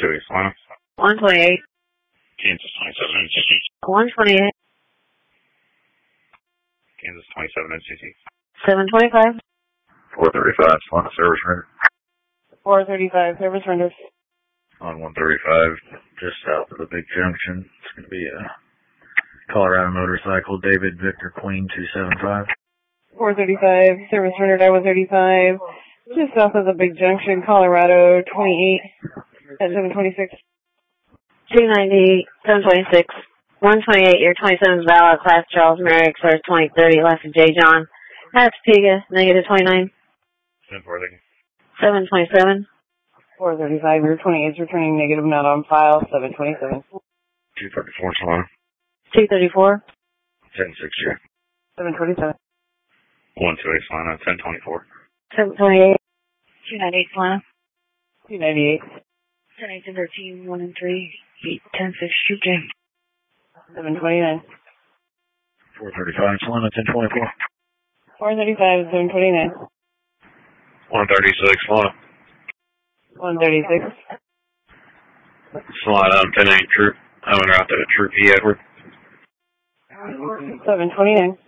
East Atlanta. 128. Kansas 27 NCC. 128. Kansas 27 NCC. 725. 435 Atlanta service render. 435 service render. On 135, just south of the big junction. It's going to be a Colorado motorcycle, David Victor Queen 275. 435 service rendered I-135. Just south of the big junction, Colorado 28 at 726. 290, 726. 128, your 27's valid, class Charles Merrick, source 2030, left of J. John. That's Piga, negative 29. 727. 435, your 28's returning negative, not on file, 727. 234 Solana. 234. 1060. 727. 128 Solana, 1024. 728. 298 Solana. 298. 1013, 1 and 3, 10-6, shoot game. 729. 435 Solana, 1024. 435, 729. 136 Solana. 136. Solana, 10-8 Troop. I'm en route to Troop E Edward. 729.